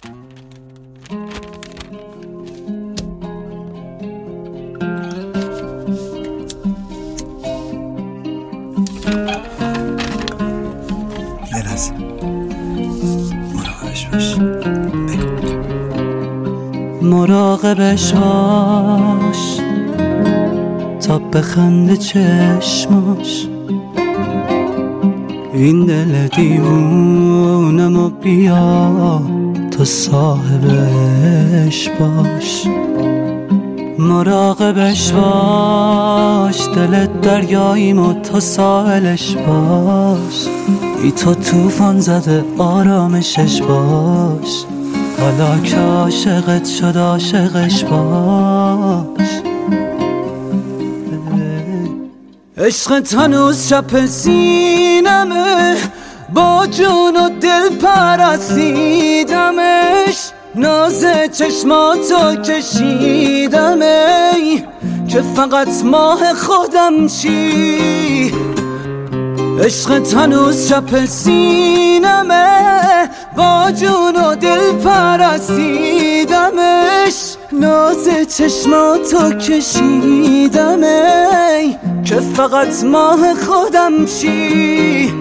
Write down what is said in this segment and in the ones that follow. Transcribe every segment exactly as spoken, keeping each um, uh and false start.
بلز مراقبش باش، مراقبش باش تا بخنده چشماش، این دل دیوونمو بیا تو صاحبش باش. مراقبش باش دلت دریاییمو تو ساحلش باش، ای تو توفان زده آرامشش باش، حالا که عاشقت شد عاشقش باش. عشقت هنوز چپ سینمه، با جون و دل پرستیدمش، ناز چشماتو کشیدم ای که فقط ماه خودم چی. عشقت هنوز چپ سینمه، با جون و دل پرستیدمش، ناز چشماتو کشیدم ای که فقط ماه خودم چی.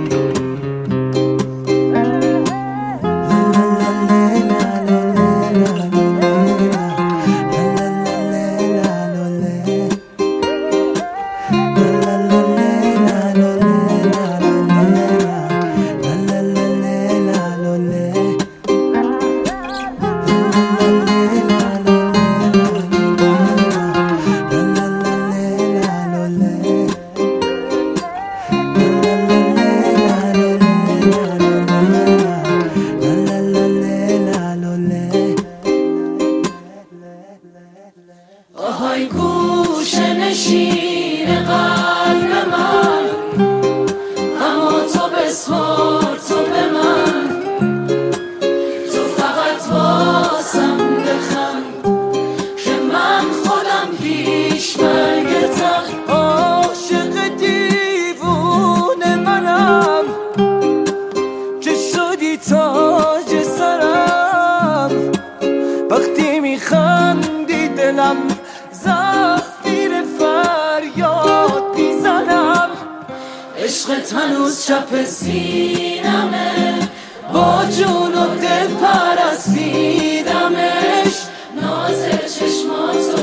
آهای گوشه نشین قلب من، اما تو بسپار تو به من، تو فقط واسم بخند که من خودم پیش مرگتم. عاشق دیوونه منم که شدی تاج سرم، وقتی میخندی دلم زفیر فریاد میزنم. عشقت هنوز چپ سینمه، با جون و دل پرستیدمش، ناز چشماتو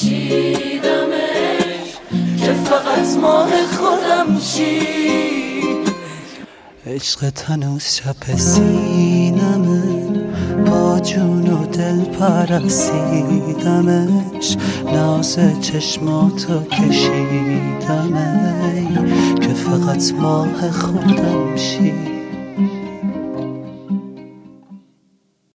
کشیدمش که فقط ماه خودم چی. عشقت هنوز چپ سینمه، با جون و دل پرستیدمش، ناز چشماتو کشیدم ای که فقط ماه خودم شی.